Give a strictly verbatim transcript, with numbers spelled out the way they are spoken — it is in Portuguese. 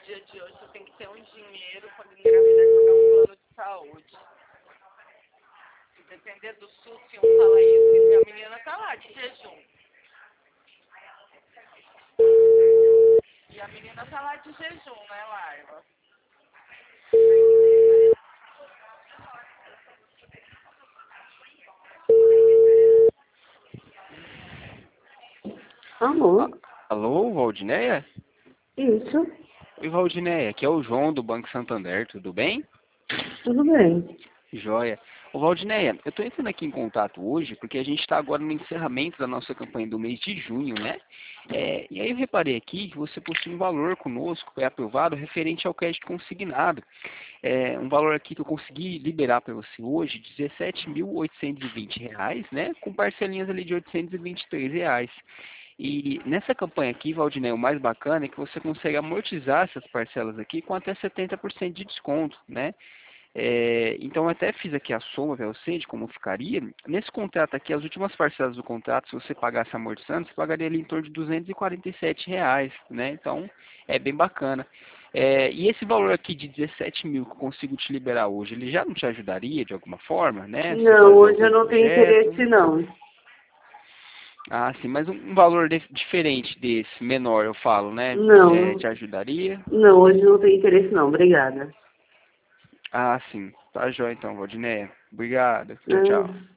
dia de hoje você tem que ter um dinheiro quando engravidar e pagar um plano de saúde. Se depender do SUS, se um fala isso, e a menina tá lá de jejum. E a menina tá lá de jejum, né, Laila? Alô? A- Alô, Valdineia? Isso, Oi, Valdineia, aqui é o João do Banco Santander, tudo bem? tudo bem. Joia. Ô, Valdineia, eu estou entrando aqui em contato hoje porque a gente está agora no encerramento da nossa campanha do mês de junho, né? É, e aí eu reparei aqui que você possui um valor conosco, foi aprovado, referente ao crédito consignado. É, um valor aqui que eu consegui liberar para você hoje, dezessete mil oitocentos e vinte reais, né? Com parcelinhas ali de oitocentos e vinte e três reais. E nessa campanha aqui, Valdinei, o mais bacana é que você consegue amortizar essas parcelas aqui com até setenta por cento de desconto, né? É, então eu até fiz aqui a soma para você de como ficaria. Nesse contrato aqui, as últimas parcelas do contrato, se você pagasse amortizando, você pagaria ali em torno de duzentos e quarenta e sete reais, né? Então é bem bacana. É, e esse valor aqui de dezessete mil que eu consigo te liberar hoje, ele já não te ajudaria de alguma forma, né? Você Não, fazer hoje eu algum não tenho projeto? interesse, não. Ah, sim, mas um, um valor de- diferente desse, menor, eu falo, né? Não, É, não, te ajudaria? não, hoje eu não tenho interesse, não. Obrigada. Ah, sim. Tá jóia então, Valdineia. Obrigado. Tchau, tchau. Ah.